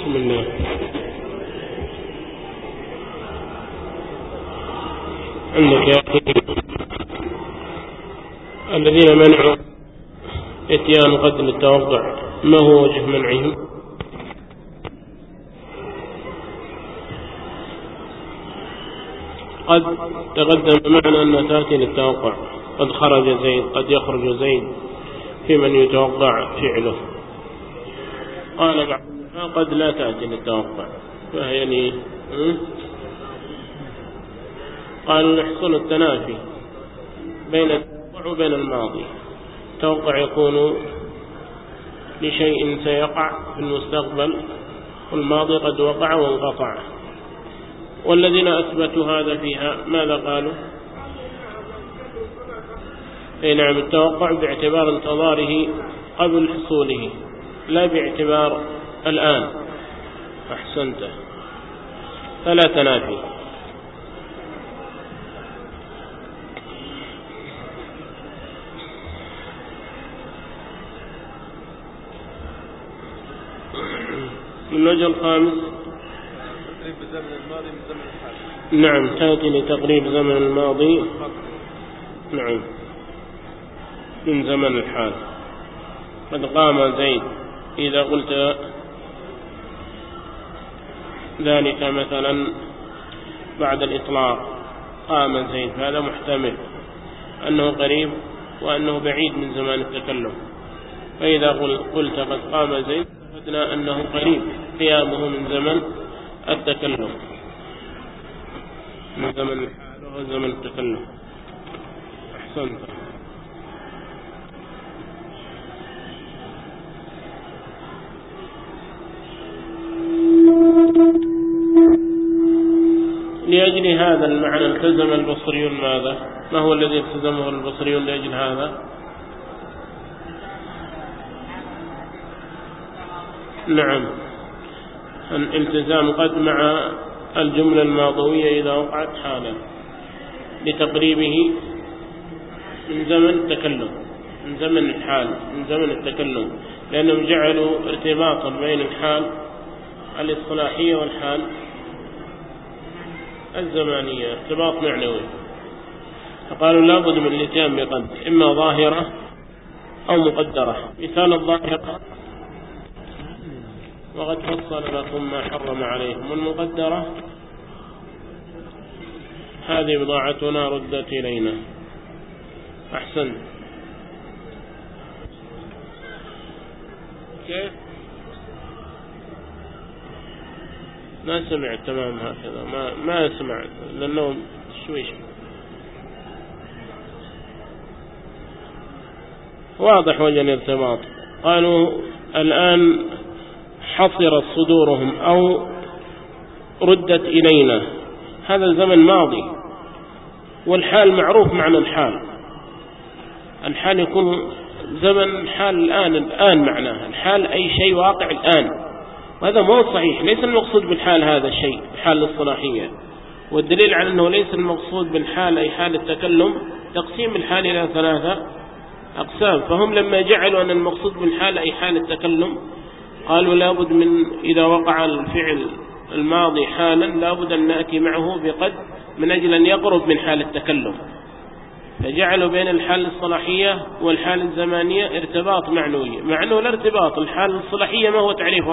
بسم الله. عندك يا أخي الذين منعوا اتيان قتل التوقع، ما هو وجه منعهم؟ قد تقدم معنا أن تأتي للتوقع، قد خرج زيد، قد يخرج زيد في من يتوقع فعله. قال بعضها قد لا تأتي للتوقع، فهي يعني قالوا يحصل التنافي بين التوقع وبين الماضي. التوقع يكون لشيء سيقع في المستقبل، والماضي قد وقع وانقطع. والذين أثبتوا هذا فيها ماذا قالوا؟ أي نعم، التوقع باعتبار انتظاره قبل حصوله، لا باعتبار الآن. أحسنت، فلا تنافي. الوجه الخامس تقريب زمن الماضي من زمن الحال. نعم، تأتي لتقريب زمن الماضي، نعم، من زمن الحال. قد قام زيد، إذا قلت ذلك مثلا بعد الإطلاق قام زيد، هذا محتمل أنه قريب وأنه بعيد من زمان التكلم. فإذا قلت قد قام زيد فقدنا أنه قريب قيامه من زمن التكلم، من زمن الحال وهو زمن التكلم. أحسنت. لأجل هذا المعنى التزم البصريون ماذا؟ ما هو الذي التزمه البصريون لأجل هذا؟ نعم، الالتزام قد مع الجملة الماضوية إذا وقعت حالا لتقريبه من زمن التكلم، من زمن الحال، من زمن التكلم، لأنهم جعلوا ارتباطا بين الحال الاصطلاحية والحال الزمانية ارتباط معنوي، فقالوا لابد من الاتيان بقد، إما ظاهرة أو مقدرة. مثال الظاهرة وقد فصل لكم ما حرم عليكم، والمقدرة هذه بضاعتنا ردت إلينا. أحسن. كيف؟ ما سمعت تمام هكذا، ما سمعت لأنه شويش واضح وجه الارتباط. قالوا الآن حصرت صدورهم أو ردت إلينا، هذا الزمن ماضي، والحال معروف معنى الحال يكون زمن حال الآن معناه الحال أي شيء واقع الآن، وهذا مو صحيح. ليس المقصود بالحال هذا الشيء الحال الصلاحية، والدليل على أنه ليس المقصود بالحال أي حال التكلم تقسيم الحال إلى 3 أقسام. فهم لما جعلوا أن المقصود بالحال أي حال التكلم قالوا لابد من إذا وقع الفعل الماضي حالا لابد أن نأتي معه بقد من أجل أن يقرب من حال التكلم، فجعلوا بين الحال الصلاحية والحال الزمانية ارتباط معنوي. مع أنه الارتباط الحال الصلاحية ما هو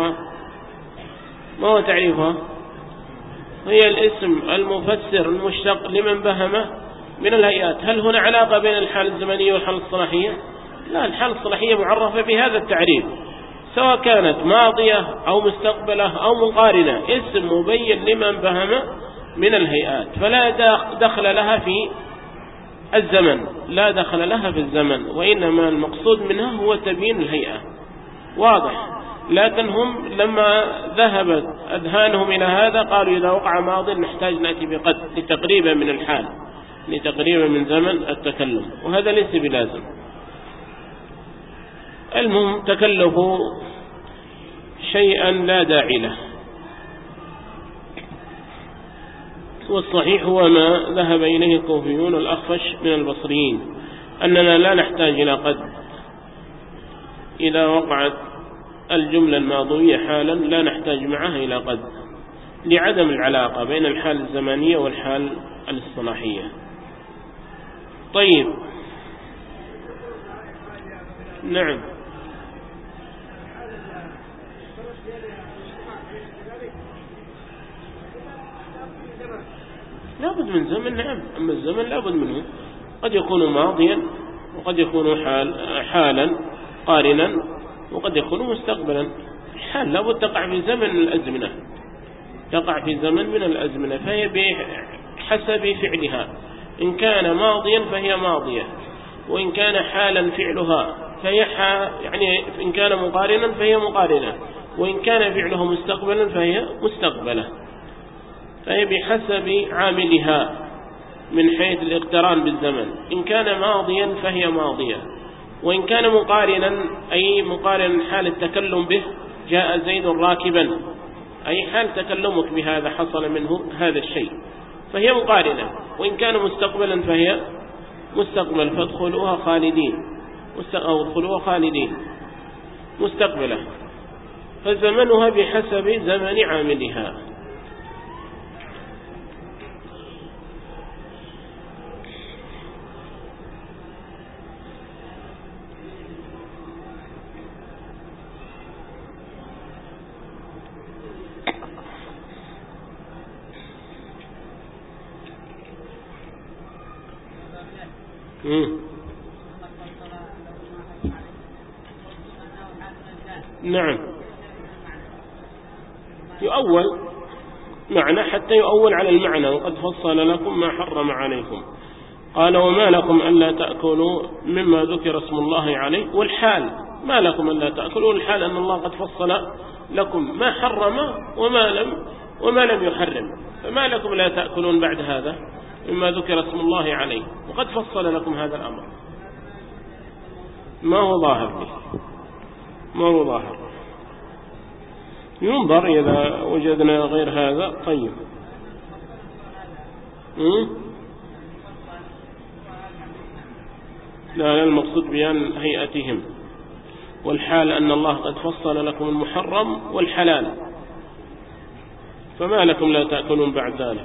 تعريفها؟ هي الاسم المفسر المشتق لمن بهمه من الهيئات. هل هنا علاقة بين الحال الزمانية والحال الصلاحية؟ لا، الحال الصلاحية معرفة بهذا التعريف، سواء كانت ماضية أو مستقبلة أو مقارنة، اسم مبين لمن بهمه من الهيئات، فلا دخل لها في الزمن، لا دخل لها في الزمن، وإنما المقصود منها هو تبيين الهيئة. واضح. لكن هم لما ذهبت أذهانهم إلى هذا قالوا إذا وقع ماضي نحتاج نأتي بقد لتقريبا من الحال، لتقريبا من زمن التكلم، وهذا ليس بلازم. المهم تكلفوا شيئا لا داعي له، والصحيح هو ما ذهب إليه الكوفيون الأخفش من البصريين، أننا لا نحتاج إلى قد إذا وقعت الجملة الماضية حالا لا نحتاج معها إلى قد، لعدم العلاقة بين الحال الزمنية والحال الاصطلاحية. طيب نعم لابد من زمن. نعم، أما الزمن لابد منه، قد يكون ماضيا وقد يكون حالا قارنا وقد يكون مستقبلا. الحال لابد تقع في زمن من الأزمنة، تقع في زمن من الأزمنة، فهي بحسب فعلها. إن كان ماضيا فهي ماضية، وإن كان حالا فعلها فهي يعني إن كان مقارنا فهي مقارنة، وإن كان فعلها مستقبلا فهي مستقبلة. فهي بحسب عاملها من حيث الاقتران بالزمن. إن كان ماضيا فهي ماضية، وإن كان مقارنا أي مقارن حال التكلم به، جاء زيد راكبا، أي حال تكلمك بهذا حصل منه هذا الشيء، فهي مقارنة. وإن كان مستقبلا فهي مستقبل، فادخلوها خالدين أو ادخلوها خالدين مستقبلة، فزمنها بحسب زمن عاملها. نعم، يؤول معنى حتى يؤول على المعنى، وقد فصل لكم ما حرم عليكم. قال وما لكم ألا تأكلوا مما ذكر اسم الله عليه، والحال ما لكم ألا تأكلوا، الحال أن الله قد فصل لكم ما حرم وما لم يحرم، فما لكم لا تأكلون بعد هذا مما ذكر اسم الله عليه، وقد فصل لكم هذا الأمر. ما هو ظاهر به، ما هو ظاهر، ينظر إذا وجدنا غير هذا. طيب لا، المقصود بيان هيئتهم، والحال أن الله قد فصل لكم المحرم والحلال، فما لكم لا تأكلون بعد ذلك.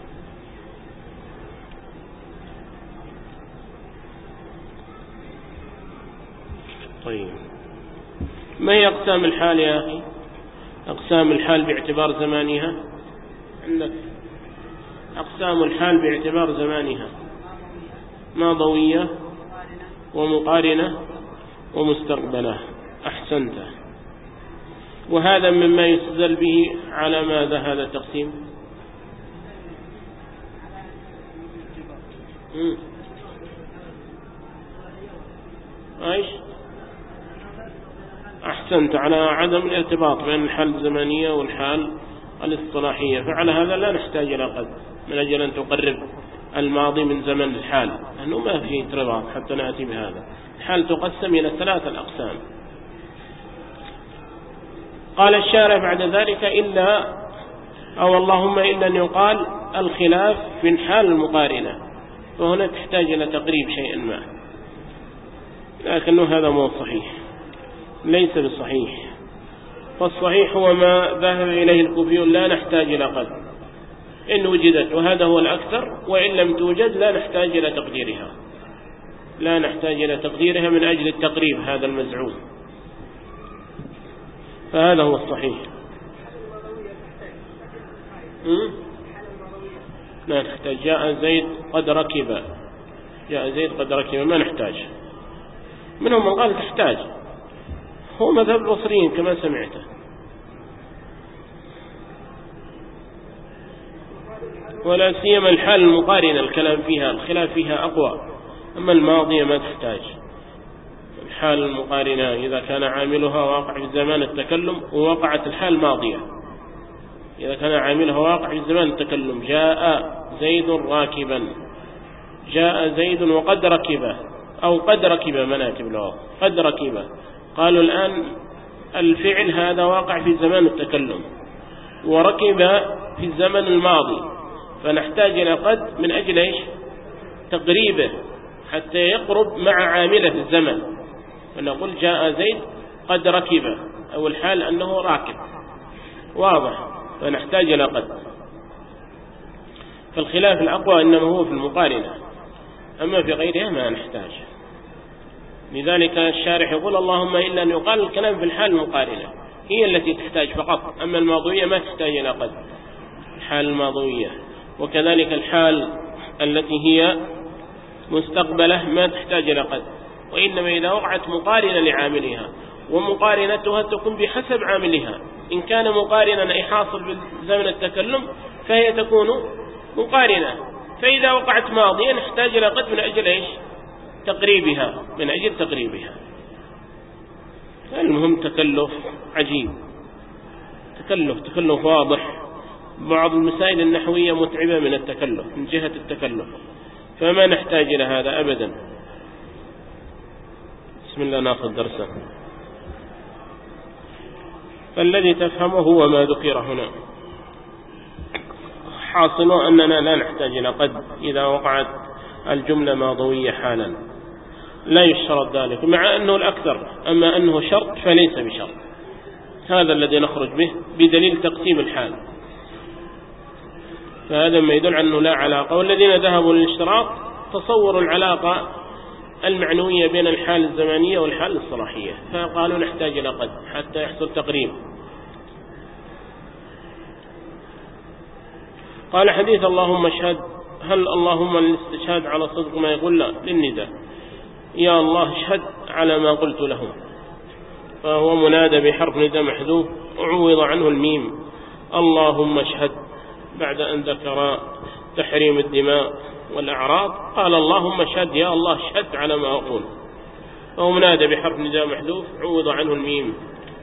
طيب ما هي أقسام الحال يا أخي؟ أقسام الحال باعتبار زمانها عندك. أقسام الحال باعتبار زمانها: ماضوية ومقارنة ومستقبلة. أحسنت. وهذا مما يستدل به على ماذا هذا التقسيم؟ ايش؟ أحسنت، على عدم الارتباط بين الحال الزمنية والحال الاصطلاحية. فعلى هذا لا نحتاج إلى قد، من أجل أن تقرب الماضي من زمن الحال، أنه ما فيه ارتباط حتى نأتي بهذا. الحال تقسم إلى 3 أقسام. قال الشارع بعد ذلك: إلا أو اللهم إلا أن يقال الخلاف في الحال المقارنة، فهنا تحتاج إلى تقريب شيئا ما، لكنه هذا مو صحيح، ليس بالصحيح. فالصحيح هو ما ذهب إليه الكوفيون: لا نحتاج إلى قد إن وجدت، وهذا هو الأكثر، وإن لم توجد لا نحتاج إلى تقديرها، لا نحتاج إلى تقديرها من أجل التقريب هذا المزعوم، فهذا هو الصحيح. لا نحتاج. جاء زيد قد ركب، جاء زيد قد ركب، ما نحتاج. منهم من قال تحتاج، هو مذهب البصريين كما سمعته. ولا سيما الحال المقارنة الكلام فيها الخلاف فيها أقوى، أما الماضية ما تحتاج. الحال المقارنة إذا كان عاملها واقع في زمان التكلم ووقعت الحال ماضية، إذا كان عاملها واقع في زمان التكلم: جاء زيد راكبا، جاء زيد وقد ركبه، أو قد ركب مناكب له، قد ركبه. قالوا الآن الفعل هذا واقع في زمان التكلم وركب في الزمن الماضي، فنحتاج إلى قد من أجل إيش؟ تقريبه حتى يقرب مع عامله في الزمن، فنقول جاء زيد قد ركب أو الحال أنه راكب، واضح، فنحتاج إلى قد. فالخلاف الأقوى إنما هو في المقارنة، أما في غيرها ما نحتاج. لذلك الشارح يقول اللهم إلا أن يقال الكلام في الحال المقارنة هي التي تحتاج فقط، أما الماضية ما تحتاج إلى قد، الحال الماضية. وكذلك الحال التي هي مستقبلة ما تحتاج إلى قد، وإنما إذا وقعت مقارنة لعاملها، ومقارنتها تكون بحسب عاملها. إن كان مقارنة أي حاصل بزمن التكلم فهي تكون مقارنة، فإذا وقعت ماضية نحتاج إلى قد من أجل إيش؟ تقريبها، من أجل تقريبها. المهم تكلف عجيب، تكلف واضح. بعض المسائل النحوية متعبة من التكلف، من جهة التكلف، فما نحتاج إلى هذا أبدا. بسم الله ناخذ درسا. فالذي تفهمه هو ما ذكر هنا. حاصل أننا لا نحتاج إلى قد إذا وقعت الجملة ماضوية حالا، لا يشترط ذلك، مع أنه الأكثر، أما أنه شرط فليس بشرط. هذا الذي نخرج به بدليل تقسيم الحال، فهذا ما يدل أنه لا علاقة. والذين ذهبوا للاشتراط تصوروا العلاقة المعنوية بين الحال الزمانية والحال الصلاحية، فقالوا نحتاج إلى قد حتى يحصل تقريب. قال حديث اللهم اشهد، هل اللهم الاستشهاد على صدق ما يقول؟ لا، للنداء، يا الله اشهد على ما قلت لهم، فهو منادى بحرف نداء محذوف وعوض عنه الميم. اللهم اشهد بعد أن ذكر تحريم الدماء والأعراض قال اللهم اشهد، يا الله اشهد على ما أقول، فهو منادى بحرف نداء محذوف عوض عنه الميم.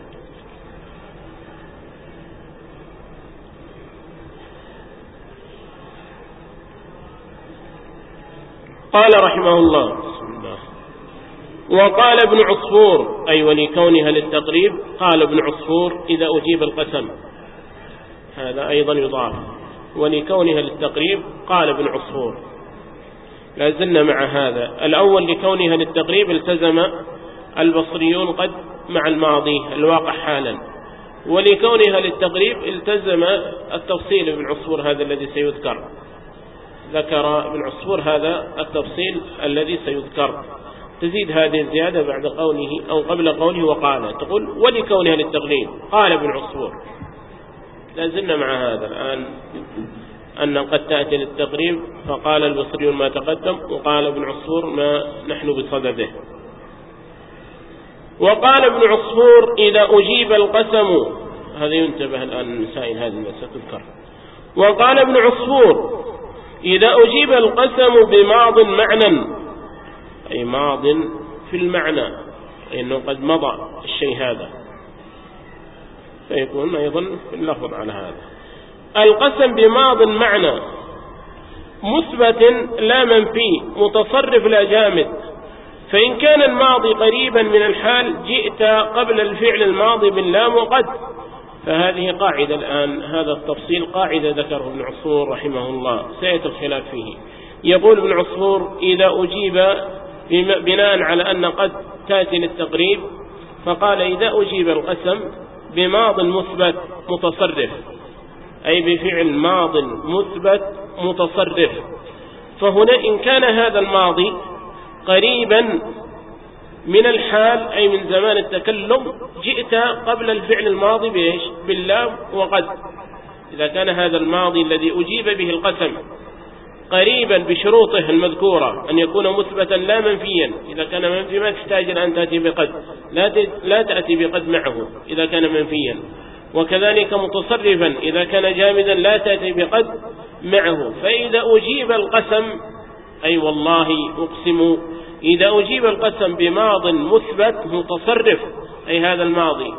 قال رحمه الله بسم الله: وقال ابن عصفور، أي ولكونها للتقريب، قال ابن عصفور إذا أجيب القسم، هذا أيضا يضاف، ولكونها للتقريب قال ابن عصفور. لازلنا مع هذا الأول، لكونها للتقريب التزم البصريون قد مع الماضي الواقع حالا، ولكونها للتقريب التزم التفصيل ابن عصفور هذا الذي سيذكر، ذكر ابن عصفور هذا التفصيل الذي سيذكر. تزيد هذه الزيادة بعد قوله أو قبل قوله وقال، تقول ولكونها للتقريب قال ابن عصفور. لازلنا مع هذا الآن أن قد تأتي للتقريب، فقال البصريون ما تقدم، وقال ابن عصفور ما نحن بصدده. وقال ابن عصفور إذا أجيب القسم، هذا ينتبه الآن المسائل هذه ستذكر. وقال ابن عصفور إذا أجيب القسم بماض معنى، أي ماض في المعنى، إنه قد مضى الشيء هذا، فيكون أيضا في اللفظ على هذا. القسم بماض معنى مثبت لا منفي متصرف لا جامد، فإن كان الماضي قريبا من الحال جئت قبل الفعل الماضي باللام وقد. فهذه قاعدة الآن، هذا التفصيل قاعدة ذكره ابن عصفور رحمه الله، سيأتي الخلاف فيه. يقول ابن عصفور إذا أجيب بناء على أن قد تأتي للتقريب، فقال إذا أجيب القسم بماض مثبت متصرف، أي بفعل ماض مثبت متصرف، فهنا إن كان هذا الماضي قريبا من الحال أي من زمان التكلم جئت قبل الفعل الماضي بإيش؟ باللام وقد. إذا كان هذا الماضي الذي أجيب به القسم قريبا بشروطه المذكورة، أن يكون مثبتا لا منفيا، إذا كان منفي ما تحتاج أن تأتي بقد، لا تأتي بقد معه إذا كان منفيا. وكذلك متصرفا إذا كان جامدا لا تأتي بقد معه. فإذا أجيب القسم، أي والله أقسم، إذا أجيب القسم بماض مثبت متصرف، أي هذا الماضي،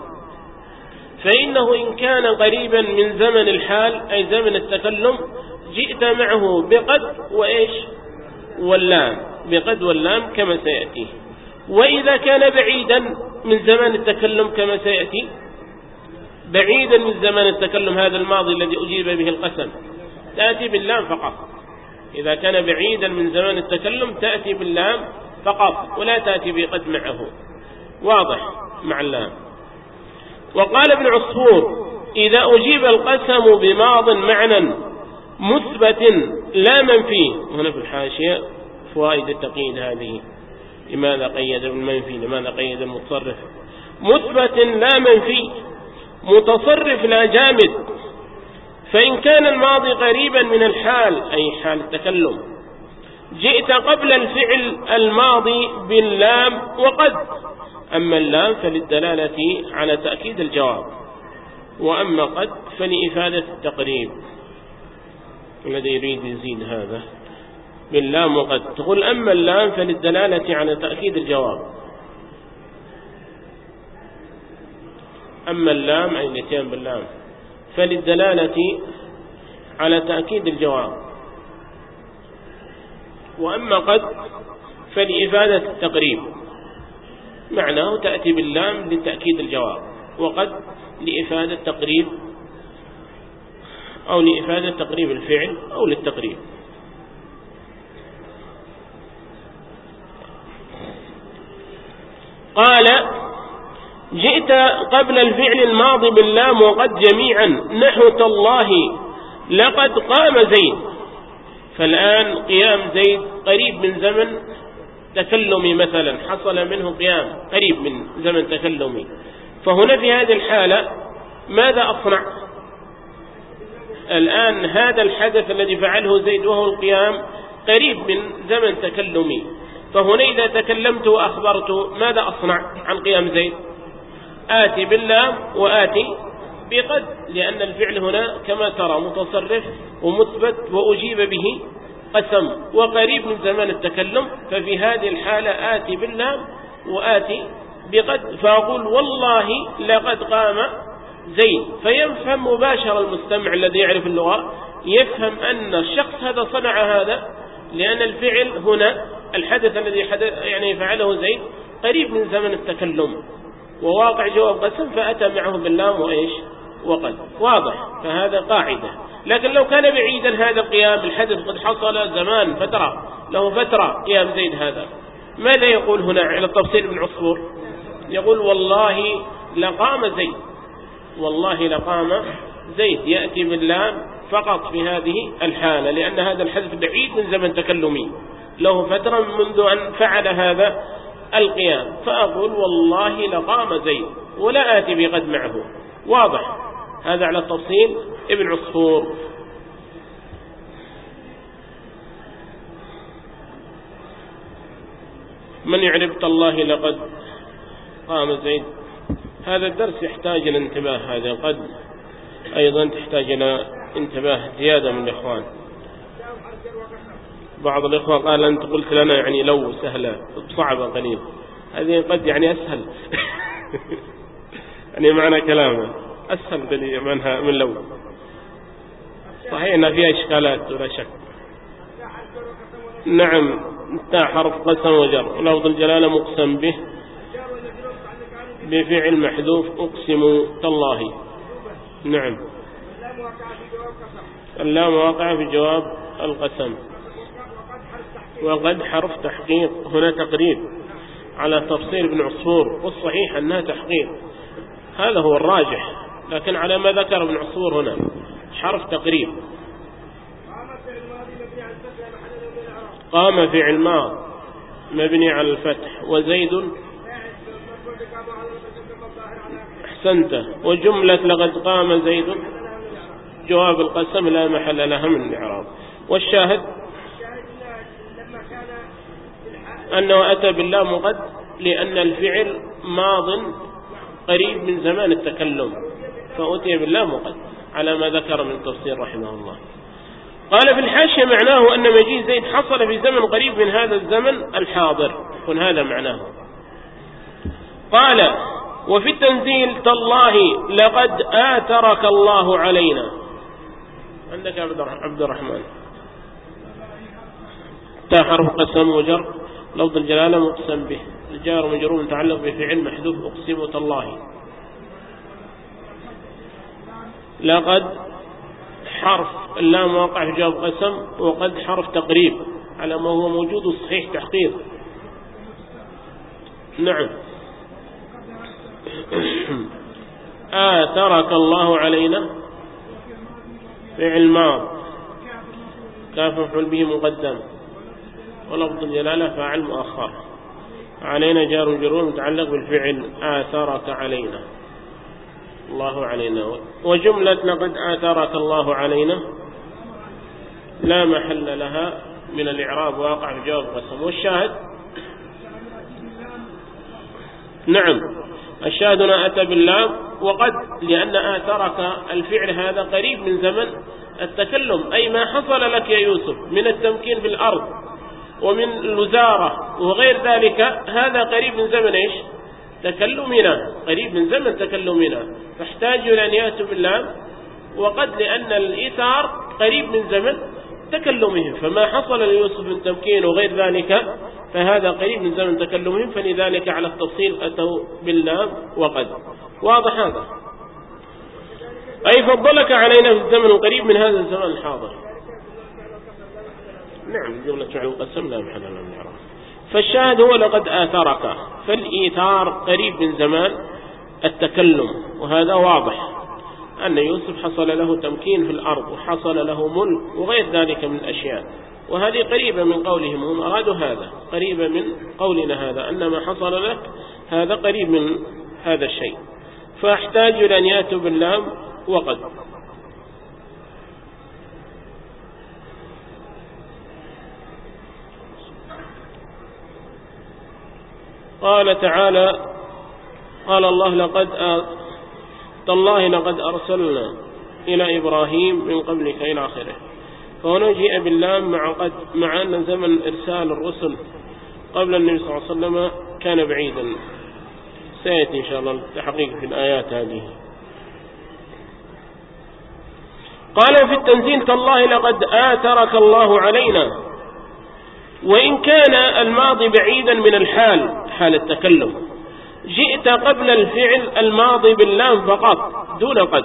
فإنه إن كان قريبا من زمن الحال أي زمن التكلم جئت معه بقد وإيش؟ واللام، بقد واللام كما سيأتي. وإذا كان بعيدا من زمان التكلم كما سيأتي، بعيدا من زمان التكلم هذا الماضي الذي أجيب به القسم تأتي باللام فقط. إذا كان بعيدا من زمان التكلم تأتي باللام فقط ولا تأتي بقد معه، واضح مع اللام. وقال ابن عصفور إذا أجيب القسم بماض معنى مثبت لا منفي. هنا في الحاشية فوائد التقييد هذه، لماذا قيد بالمنفي، لماذا قيد المتصرف؟ مثبت لا منفي، متصرف لا جامد، فإن كان الماضي قريبا من الحال أي حال التكلم جئت قبل الفعل الماضي باللام وقد. أما اللام فللدلالة على تأكيد الجواب، وأما قد فلإفادة التقريب. الذي يريد يزيد هذا باللام وقد، تقول أما اللام فللدلالة على تأكيد الجواب. أما اللام أي الاتيان باللام فللدلالة على تأكيد الجواب، وأما قد فلإفادة التقريب. معناه تأتي باللام لتأكيد الجواب، وقد لإفادة التقريب أو لإفادة تقريب الفعل أو للتقريب. قال جئت قبل الفعل الماضي باللام وقد جميعا نحو تالله لقد قام زيد. فالآن قيام زيد قريب من زمن تكلمي، مثلا حصل منه قيام قريب من زمن تكلمي، فهنا في هذه الحالة ماذا أصنع؟ الآن هذا الحدث الذي فعله زيد وهو القيام قريب من زمن تكلمي، فهنا إذا تكلمت وأخبرت ماذا أصنع عن قيام زيد؟ آتي باللام وآتي بقد، لأن الفعل هنا كما ترى متصرف ومثبت وأجيب به قسم وقريب من زمان التكلم، ففي هذه الحالة آتي باللام وآتي بقد، فأقول والله لقد قام زيد. فيفهم مباشر المستمع الذي يعرف اللغة، يفهم أن الشخص هذا صنع هذا لأن الفعل هنا الحدث الذي يعني فعله زيد قريب من زمن التكلم وواقع جواب قسم، فأتى معه باللام وإيش وقد. واضح؟ فهذا قاعدة. لكن لو كان بعيدا هذا القيام الحدث قد حصل زمان فترة له فترة قيام زيد هذا، ماذا يقول هنا على التفصيل ابن عصفور؟ يقول والله لقام زيد، والله لقام زيد، يأتي باللام فقط في هذه الحالة، لأن هذا الحدث بعيد من زمن تكلمي له فترة منذ أن فعل هذا القيام، فأقول والله لقام زيد ولا آتي بقد معه. واضح؟ هذا على التفصيل ابن عصفور. من يعرف تالله لقد قام زيد؟ هذا الدرس يحتاج إلى انتباه، هذا قد أيضا تحتاج إلى انتباه زيادة من الإخوان. بعض الإخوة قال أنت قلت لنا يعني لو سهلة صعبة قليل، هذه قد يعني أسهل يعني معنى كلامه أسهل منها من لو. صحيح أنها فيها إشكالات ولا شك. نعم، تا حرف قسم وجر، لفظ الجلالة مقسم به بفعل محذوف أقسم تالله. نعم، اللام واقع في جواب القسم، وقد حرف تحقيق. هنا تقريب على تفصيل ابن عصفور، والصحيح أنها تحقيق، هذا هو الراجح، لكن على ما ذكر ابن عصفور هنا حرف تقريب. قام فعل ماض مبني على الفتح، وزيد أحسنت، وجملة لقد قام زيد جواب القسم لا محل لها من الإعراب. والشاهد أنه أتى باللام وقد لأن الفعل ماض قريب من زمان التكلم، فأتي باللام وقد على ما ذكر من التفسير رحمه الله. قال في الحاشية معناه أن مجيء زيد حصل في زمن قريب من هذا الزمن الحاضر، يكون هذا معناه. قال وفي التنزيل تالله لقد آثرك الله علينا. عندك عبد الرحمن، تا حرف قسم وجر، لفظ الجلالة مقسم به، الجار مجرور متعلق بفعل محذوف أقسم تالله. لقد حرف اللام واقع في جواب قسم، وقد حرف تقريب على ما هو موجود صحيح تحقيق. نعم آثرك الله علينا فعل ماض كاف مفعول به مقدم ولفظ الجلالة فاعل مؤخر علينا جار ومجرور متعلق بالفعل آثرك علينا الله علينا. وجملة لقد آثرك الله علينا لا محل لها من الإعراب واقع في جواب قسم. والشاهد نعم الشاهد هنا أتى باللام وقد لأن آثرك الفعل هذا قريب من زمن التكلم أي ما حصل لك يا يوسف من التمكين في الأرض ومن الوزارة وغير ذلك هذا قريب من زمن إيش تكلمنا قريب من زمن تكلمنا فاحتاج إلى أن يأتوا باللام وقد لأن الإيثار قريب من زمن تكلمهم فما حصل ليوسف من تمكين وغير ذلك فهذا قريب من زمن تكلمهم فلذلك على التفصيل أتوا باللام وقد. واضح هذا أي فضلك علينا في الزمن القريب من هذا الزمن الحاضر. نعم جملة فعل القسم لا محل لها من الإعراب. فالشاهد هو لقد آثرك فالإيثار قريب من زمان التكلم وهذا واضح أن يوسف حصل له تمكين في الأرض وحصل له ملك وغير ذلك من الأشياء وهذه قريبة من قولهم هم أرادوا هذا قريبة من قولنا هذا أن ما حصل لك هذا قريب من هذا الشيء فاحتاج إلى أن يأتوا باللام وقد. قال تعالى قال الله تالله لقد أرسلنا إلى إبراهيم من قبلك إلى آخره. فهنا جاء باللام مع أن زمن إرسال الرسل قبل النبي صلى الله عليه وسلم كان بعيدا سيأتي إن شاء الله التحقيق في الآيات هذه. قال في التنزيل تالله لقد آثرك الله علينا وإن كان الماضي بعيدا من حال التكلم جئت قبل الفعل الماضي باللام فقط دون قد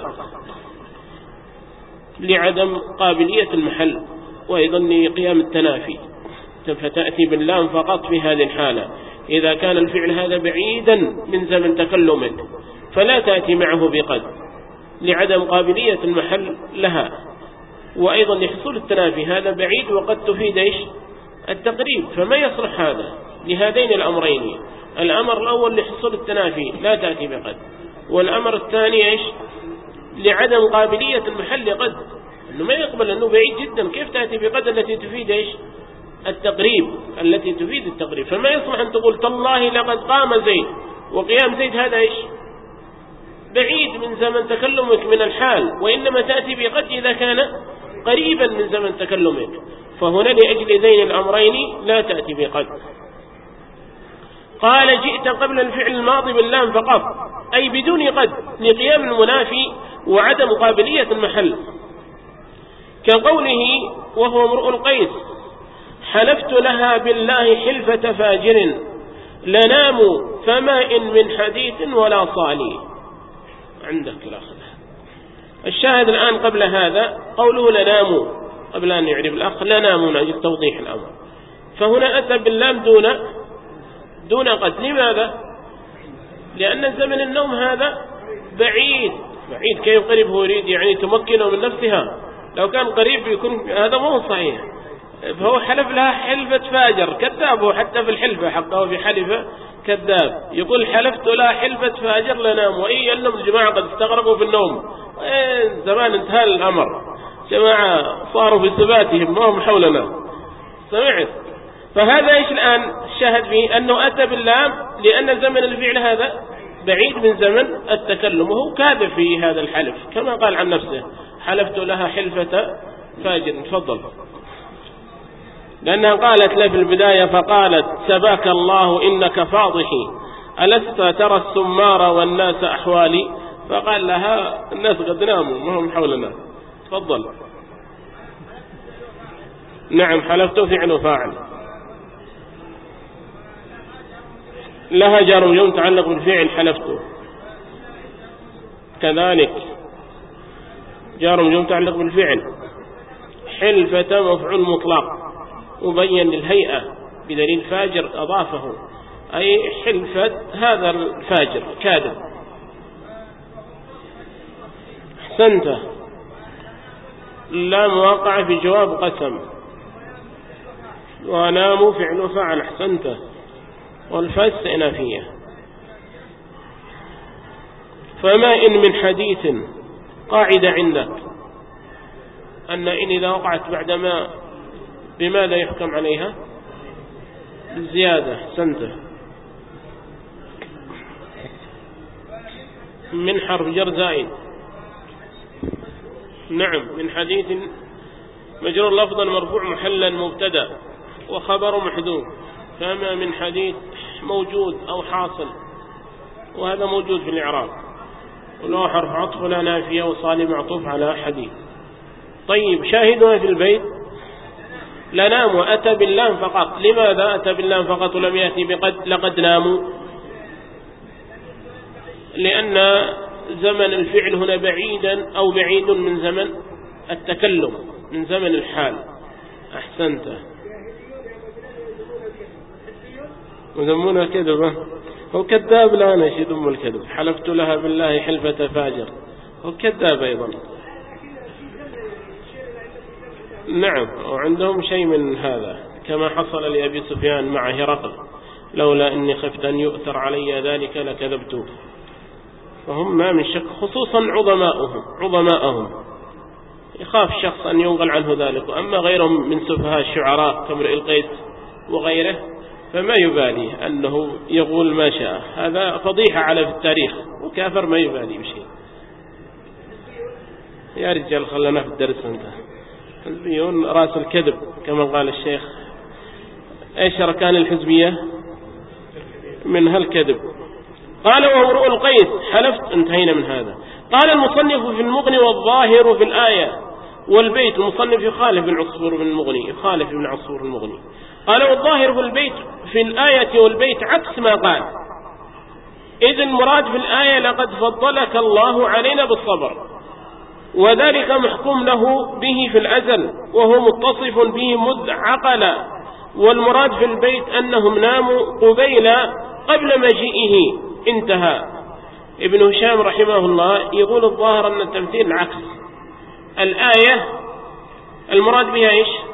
لعدم قابلية المحل وأيضا لقيام التنافي فتأتي باللام فقط في هذه الحالة إذا كان الفعل هذا بعيدا من زمن تكلمك فلا تأتي معه بقد لعدم قابلية المحل لها وأيضا لحصول التنافي هذا بعيد وقد تفيد إيش التقريب فما يصلح هذا لهذين الأمرين. الأمر الأول لحصول التنافي لا تأتي بقد والأمر الثاني إيش لعدم قابلية المحل قد أنه ما يقبل أنه بعيد جدا كيف تأتي بقد التي تفيد إيش التقريب التي تفيد التقريب فما يصلح أن تقول تالله لقد قام زيد وقيام زيد هذا إيش بعيد من زمن تكلمك من الحال وإنما تأتي بقد إذا كان قريبا من زمن تكلمك فهنا لأجل ذين الأمرين لا تأتي بقد. قال جئت قبل الفعل الماضي باللام فقط أي بدون قد لقيام المنافي وعدم قابلية المحل كقوله وهو امرؤ القيس حلفت لها بالله حلفة فاجر لنام فما إن من حديث ولا صالي عندك الأخذ. الشاهد الآن قبل هذا قوله لنام قبل أن يعرف الأخ لنام نجد توضيح الأمر فهنا أتى باللام دون قد. لماذا؟ لأن زمن النوم هذا بعيد كيف قريب هو يريد يعني تمكنه من نفسها لو كان قريب يكون هذا مو صحيح فهو حلف لها حلفة فاجر كذاب هو حتى في الحلفة حقه في حلفة كذاب يقول حلفت لها حلفة فاجر لنام وإيه أنهم الجماعة قد استغرقوا في النوم زمان انتهى الأمر جماعة صاروا في ثباتهم ما هم حولنا سمعت. فهذا إيش الآن الشاهد فيه أنه أتى باللام لأن زمن الفعل هذا بعيد من زمن التكلم وهو كاذب في هذا الحلف كما قال عن نفسه حلفت لها حلفة فاجر. تفضل. لأنها قالت له في البداية فقالت سباك الله إنك فاضحي ألست ترى السمار والناس أحوالي فقال لها الناس قد ناموا ما هم حولنا. تفضل. نعم حلفت فعل فاعل لها جار ومجرور متعلق بالفعل حلفت كذلك جار ومجرور متعلق بالفعل حلفة مفعول مطلق مبين للهيئة بدليل فاجر أضافه أي حلفة هذا الفاجر كاذب. أحسنت. اللام واقع في جواب قسم، ونام فعل فعل. أحسنت. والفاء استئنافية. فما إن من حديث، قاعدة عندك أن إن إذا وقعت بعد ما بماذا يحكم عليها؟ بالزيادة. أحسنت. من حرف جر زائد. نعم. من حديث مجرور لفظا مرفوع محلا مبتدا وخبر محذوف. فما من حديث موجود أو حاصل، وهذا موجود في الإعراب، ولو حرف عطف لا نافية وصالي معطوف على حديث. طيب شاهدنا في البيت لنام وأتى باللام فقط. لماذا أتى باللام فقط ولم يأتي بقد؟ لقد ناموا، لأن زمن الفعل هنا بعيدا أو بعيد من زمن التكلم، من زمن الحال. أحسنت. وذمونا كذبة. هو كذاب لا نشيد أم الكذب، حلفت لها بالله حلفة فاجر. هو كذاب أيضا. نعم. وعندهم شيء من هذا كما حصل لأبي سفيان مع هرقل، لولا إني خفت أن يؤثر علي ذلك لكذبت. فهم ما من شك، خصوصا عظماءهم يخاف الشخص أن ينقل عنه ذلك. أما غيرهم من سفهاء الشعراء كامرئ القيس وغيره فما يبالي أنه يقول ما شاء. هذا فضيحة على في التاريخ، وكافر ما يبالي بشيء. يا رجال خلنا في الدرس. انت حزبيون رأس الكذب كما قال الشيخ. ايش أركان الحزبية؟ منها الكذب. قال وامرؤ القيس حلفت. انتهينا من هذا. قال المصنف في المغني والظاهر في الآية والبيت. المصنف يخالف ابن عصفور بن المغني، يخالف ابن عصفور المغني. قال والظاهر في البيت في الآية والبيت عكس ما قال. إذ المراد في الآية لقد فضلك الله علينا بالصبر، وذلك محكوم له به في الأزل، وهو متصف به مذ عقل. والمراد في البيت أنهم ناموا قبل مجيئه. انتهى. ابن هشام رحمه الله يقول الظاهر أن التمثيل العكس. الآية المراد بها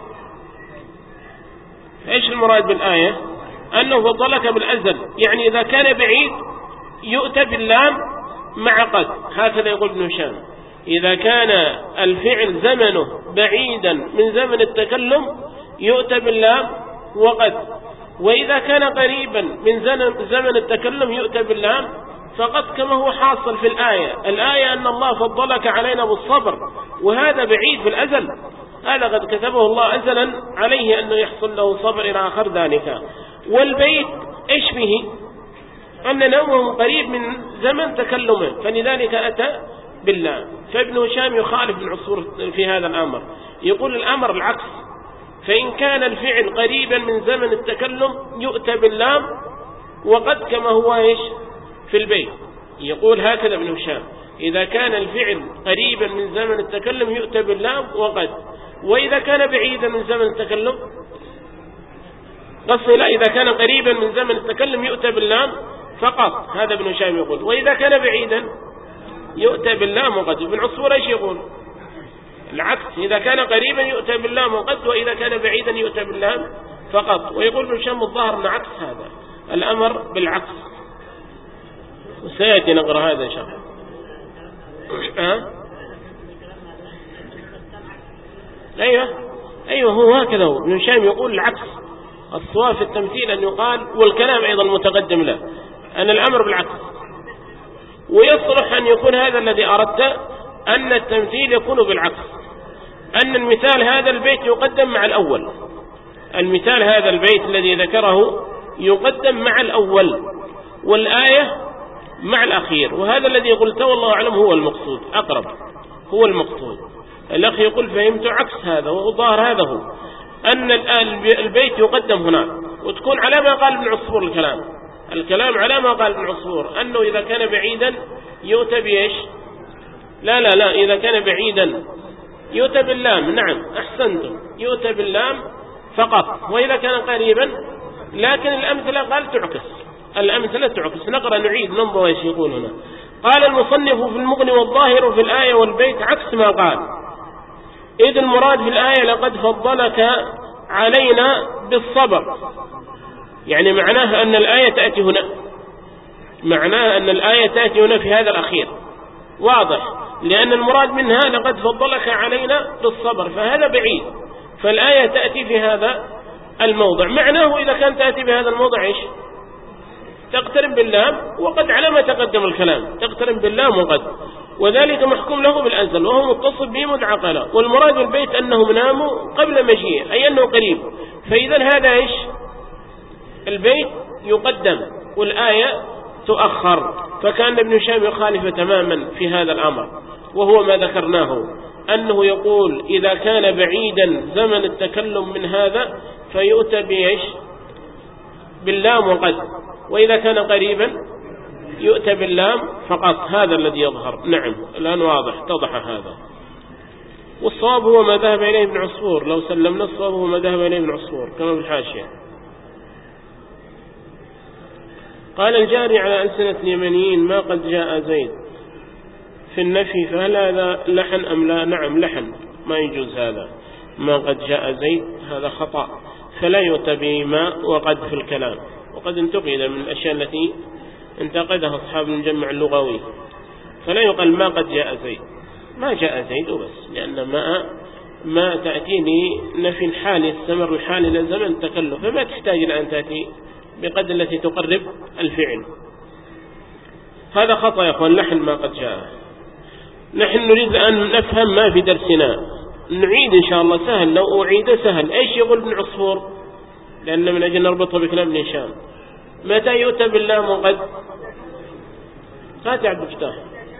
إيش المراد بالآية؟ أنه فضلك بالأزل، يعني إذا كان بعيد يؤتى باللام مع قد. هكذا يقول ابن هشام. إذا كان الفعل زمنه بعيدا من زمن التكلم يؤتى باللام وقد، وإذا كان قريبا من زمن التكلم يؤتى باللام فقط، كما هو حاصل في الآية أن الله فضلك علينا بالصبر، وهذا بعيد في الأزل. هذا قد كتبه الله أزلا عليه أنه يحصل له صبر إلى آخر ذلك. والبيت إيش به؟ أن نومه قريب من زمن تكلمه، فلذلك أتى بالله. فابن هشام يخالف ابن عصفور في هذا الأمر، يقول الأمر العكس. فإن كان الفعل قريبا من زمن التكلم يؤتى باللام وقد، كما هو في البيت. يقول هكذا ابن هشام: إذا كان الفعل قريبا من زمن التكلم يؤتى باللام وقد، وإذا كان بعيدا من زمن التكلم لا، إذا كان قريبا من زمن التكلم يؤتى باللام فقط. هذا ابن هشام يقول. وإذا كان بعيدا يؤتى باللام وقد. ابن عصفور ايش يقول؟ العكس: إذا كان قريبا يؤتى باللام وقد، وإذا كان بعيدا يؤتى باللام فقط. ويقول ابن هشام الظاهر أن عكس هذا الأمر بالعكس، وسيأتي نقرأ هذا إن شاء الله. أيوة هو هكذا. ابن هشام يقول العكس. الصواب في التمثيل أن يقال، والكلام أيضا متقدم له، أن الأمر بالعكس. ويصلح أن يكون هذا الذي أردت، أن التمثيل يكون بالعكس، أن المثال هذا البيت يقدم مع الأول. المثال هذا البيت الذي ذكره يقدم مع الأول، والآية مع الأخير. وهذا الذي قلته والله أعلم هو المقصود، أقرب هو المقصود. الأخ يقول فهمت عكس هذا، وظاهر هذا هو، أن البيت يقدم هناك، وتكون على ما قال ابن عصفور الكلام على ما قال ابن عصفور، أنه إذا كان بعيدا يؤتى بإيش؟ لا، إذا كان بعيدا يؤتى باللام. نعم أحسنتم، يؤتى باللام فقط. وإذا كان قريبا، لكن الأمثلة قال تعكس، الأمثلة تعكس. نقرأ نعيد ننظر ايش يقول هنا. قال المصنف في المغني والظاهر في الآية والبيت عكس ما قال، إذ المراد في الآية لقد فضلك علينا بالصبر، يعني معناها أن الآية تأتي هنا، معناها أن الآية تأتي هنا في هذا الأخير واضح، لأن المراد منها لقد فضلك علينا بالصبر، فهذا بعيد، فالآية تأتي في هذا الموضع. معناه إذا كانت تأتي بهذا الموضع إيش؟ تقترن باللام، وقد على ما تقدم الكلام تقترن باللام وقد، وذلك محكوم له بالأزل وهو متصل به مدعقلا، والمراد بالبيت أنهم ناموا قبل مجيئه أي أنه قريب، فإذا هذا إيش؟ البيت يقدم والآية تؤخر، فكان ابن هشام يخالف تماما في هذا الأمر، وهو ما ذكرناه أنه يقول إذا كان بعيدا زمن التكلم من هذا فيؤتى بإيش؟ باللام وقد، وإذا كان قريبا يؤتى باللام فقط، هذا الذي يظهر. نعم الآن واضح اتضح هذا، والصواب هو ما ذهب إليه ابن عصفور، لو سلمنا الصواب هو ما ذهب إليه ابن عصفور كما بالحاشية. قال الجاري على ألسنة اليمنيين ما قد جاء زيد في النفي، فهل هذا لحن أم لا؟ نعم لحن، ما يجوز هذا، ما قد جاء زيد هذا خطأ، فلا يؤتى بما وقد في الكلام، وقد انتقد من الأشياء التي انتقدها أصحاب المجمع اللغوي، فلا يقال ما قد جاء زيد، ما جاء زيد وبس، لأن ما تأتيني نفي الحال يستمر الحال إلى زمن تكلف، فما تحتاج الآن تأتي بقد التي تقرب الفعل. هذا خطأ يا أخوان، لحن ما قد جاء. نحن نريد أن نفهم ما في درسنا، نعيد إن شاء الله، سهل لو أعيد سهل. إيش يقول ابن عصفور؟ لأن من أجل نربطه بكلام ابن هشام. متى يؤتى باللام وقد؟ هات عبد الفتاح.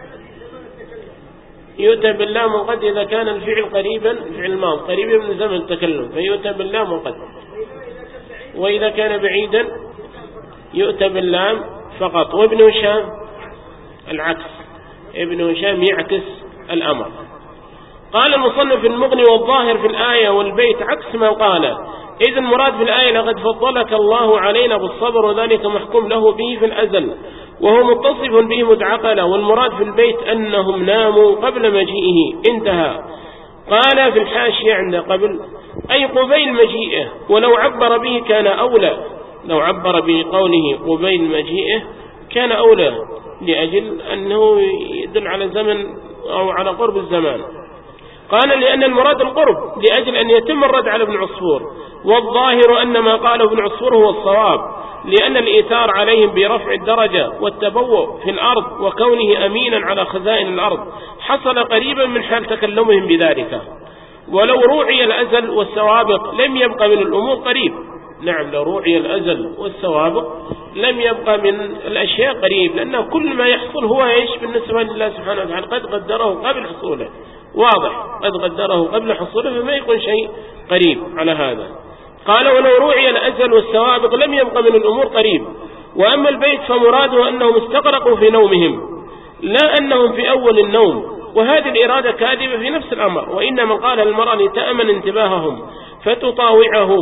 يؤتى باللام وقد إذا كان الفعل قريبا، فعل الماضي قريبا من زمن التكلم فيؤتى باللام وقد، وإذا كان بعيدا يؤتى باللام فقط. وابن هشام العكس، ابن هشام يعكس الأمر. قال المصنف المغني والظاهر في الآية والبيت عكس ما قال، إذ المراد في الآية لقد فضلك الله علينا بالصبر، وذلك محكوم له به في الأزل وهو متصف به مدعقلا، والمراد في البيت أنهم ناموا قبل مجيئه. انتهى. قال في الحاشية عند قبل أي قبيل مجيئه، ولو عبر به كان أولى، لو عبر بقوله قبيل مجيئه كان أولى، لأجل أنه يدل على زمن أو على قرب الزمان. قال لأن المراد القرب، لأجل أن يتم الرد على ابن عصفور، والظاهر أن ما قاله ابن عصفور هو الصواب، لأن الإيثار عليهم برفع الدرجة والتبوء في الأرض وكونه أمينا على خزائن الأرض حصل قريبا من حال تكلمهم بذلك، ولو روعي الأزل والسوابق لم يبقى من الأمور قريب. نعم لو روعي الأزل والسوابق لم يبقى من الأشياء قريب، لأنه كل ما يحصل هو إيش بالنسبة لله سبحانه وتعالى قد قدره قبل حصوله، واضح، قد قدره قبل حصوله، فما يكون شيء قريب على هذا. قال ولو روعي الأزل والسوابق لم يبقى من الأمور قريب. وأما البيت فمراده أنهم استغرقوا في نومهم، لا أنهم في أول النوم، وهذه الإرادة كاذبة في نفس الأمر، وإنما قال المرأة لتأمن انتباههم فتطاوعه،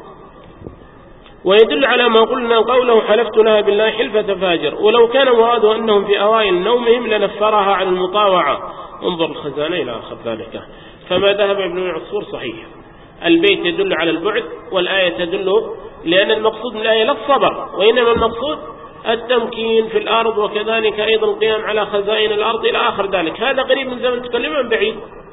ويدل على ما قلنا قوله حلفت لها بالله حلفة فاجر، ولو كان مراده أنهم في أوائل نومهم لنفرها عن المطاوعة. انظر الخزانة إلى آخر ذلك. فما ذهب ابن عصفور صحيح، البيت يدل على البعد، والآية تدل، لأن المقصود من الآية لا الصبر، وإنما المقصود التمكين في الأرض، وكذلك أيضا القيام على خزائن الأرض إلى آخر ذلك. هذا قريب من زمن تكلمهم، بعيد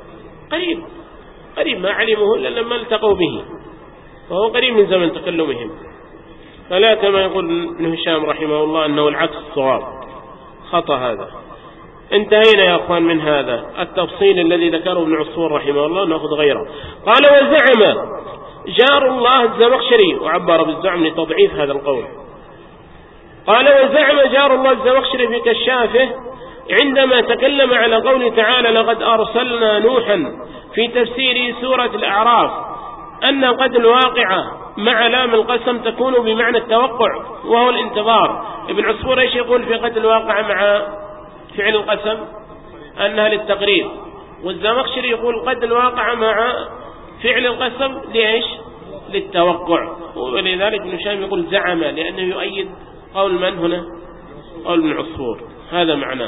قريب ما علمه إلا لما التقوا به، فهو قريب من زمن تكلمهم، فلا كما يقول ابن هشام رحمه الله أنه العكس الصواب، خطأ هذا. انتهينا يا أخوان من هذا التفصيل الذي ذكره ابن عصفور رحمه الله، نأخذ غيره. قال وزعم جار الله الزمخشري، وعبر بالزعم لتضعيف هذا القول. قال وزعم جار الله الزمخشري في كشافه عندما تكلم على قول تعالى لقد أرسلنا نوحا في تفسير سورة الأعراف أن قد الواقعة مع لام القسم تكون بمعنى التوقع وهو الانتظار. ابن عصفور ايش يقول في قد الواقعة مع فعل القسم؟ أنها للتقريب. والزمخشري يقول قد الواقعة مع فعل القسم ليش؟ للتوقع. ولذلك ابن هشام يقول زعم، لأنه يؤيد قول من هنا؟ قول ابن عصفور، هذا معناه.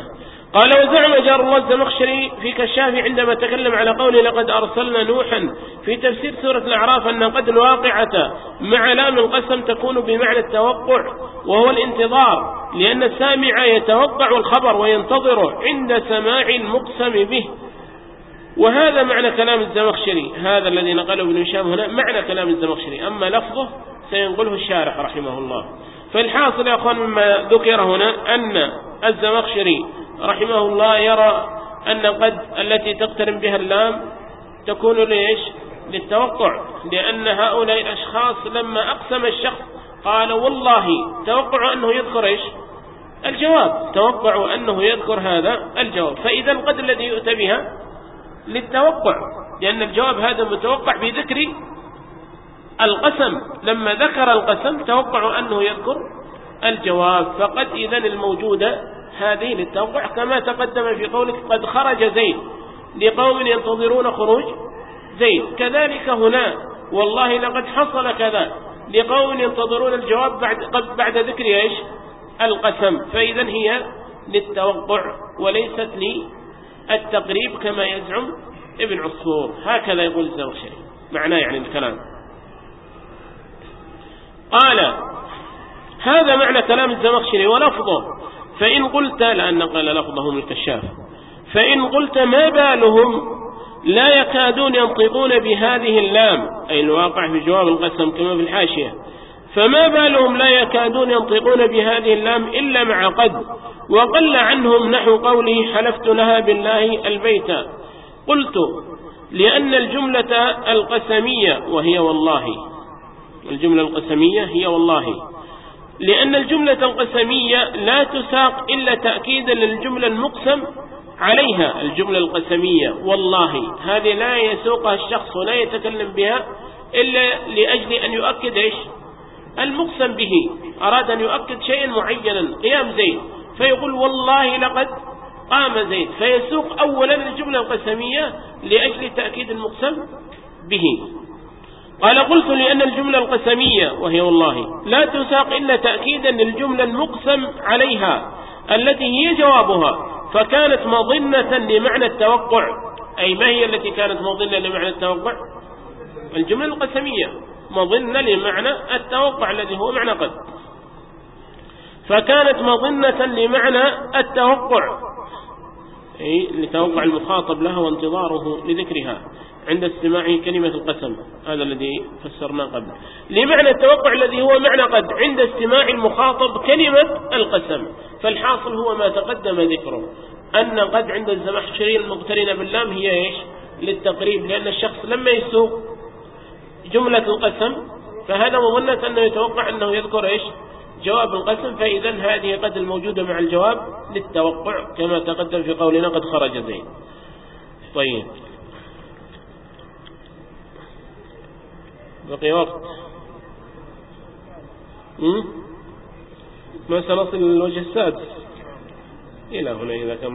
قال وزعم جار الله الزمخشري في كشاف عندما تكلم على قوله لقد أرسلنا نوحا في تفسير سورة الأعراف أن قد الواقعة مع لام القسم تكون بمعنى التوقع وهو الانتظار، لأن السامع يتوقع الخبر وينتظره عند سماع المقسم به. وهذا معنى كلام الزمخشري، هذا الذي نقله ابن هشام هنا معنى كلام الزمخشري، أما لفظه سينقله الشارح رحمه الله. فالحاصل يا أخوان مما ذكر هنا أن الزمخشري رحمه الله يرى أن قد التي تقترن بها اللام تكون ليش؟ للتوقع، لأن هؤلاء الأشخاص لما أقسم الشخص قال والله توقعوا أنه يذكر إيش؟ الجواب، توقعوا أنه يذكر هذا الجواب، فإذا قد الذي يؤتى بها للتوقع، لأن الجواب هذا متوقع بذكر القسم، لما ذكر القسم توقعوا أنه يذكر الجواب، فقد إذن الموجودة هذه للتوقع، كما تقدم في قولك قد خرج زيد لقوم ينتظرون خروج زيد، كذلك هنا والله لقد حصل كذا لقوم ينتظرون الجواب بعد ذكر إيش؟ القسم، فإذا هي للتوقع وليست للتقريب كما يزعم ابن عصفور، هكذا يقول الزمخشري معناه يعني الكلام. قال هذا معنى كلام الزمخشري ولفظه، فإن قلت لأن قال لفظه من الكشاف، فإن قلت ما بالهم لا يكادون ينطقون بهذه اللام، أي الواقع في جواب القسم كما في الحاشية، فما بالهم لا يكادون ينطقون بهذه اللام إلا مع قد، وقل عنهم نحو قوله حلفت لها بالله البيت. قلت لأن الجملة القسمية وهي والله، الجملة القسمية هي والله، لأن الجملة القسمية لا تساق إلا تأكيدا للجملة المقسم عليها. الجملة القسمية والله هذه لا يسوقها الشخص ولا يتكلم بها إلا لأجل أن يؤكد إيش؟ المقسم به، أراد أن يؤكد شيئا معينا قيام زيد فيقول والله لقد قام زيد، فيسوق أولا الجملة القسمية لأجل تأكيد المقسم به. قال قلت لأن الجملة القسمية وهي والله لا تساق إلا تأكيدا للجملة المقسم عليها التي هي جوابها، فكانت مظنة لمعنى التوقع. أي ما هي التي كانت مظنة لمعنى التوقع؟ الجملة القسمية مظنة لمعنى التوقع الذي هو معنى قد، فكانت مظنة لمعنى التوقع، أي لتوقع المخاطب لها وانتظاره لذكرها عند استماع كلمة القسم، هذا الذي فسرناه قبل، لمعنى التوقع الذي هو معنى قد عند استماع المخاطب كلمة القسم. فالحاصل هو ما تقدم ذكره أن قد عند الزمخشري المقترنة باللام هي إيش؟ للتقريب، لأن الشخص لما يسوق جملة القسم فهذا مظنة أنه يتوقع أنه يذكر إيش؟ جواب القسم، فإذا هذه قد الموجودة مع الجواب للتوقع كما تقدم في قولنا قد خرج زيد. طيب بقي وقت، ما سنصل للوجه السادس إلى هنا إذا كان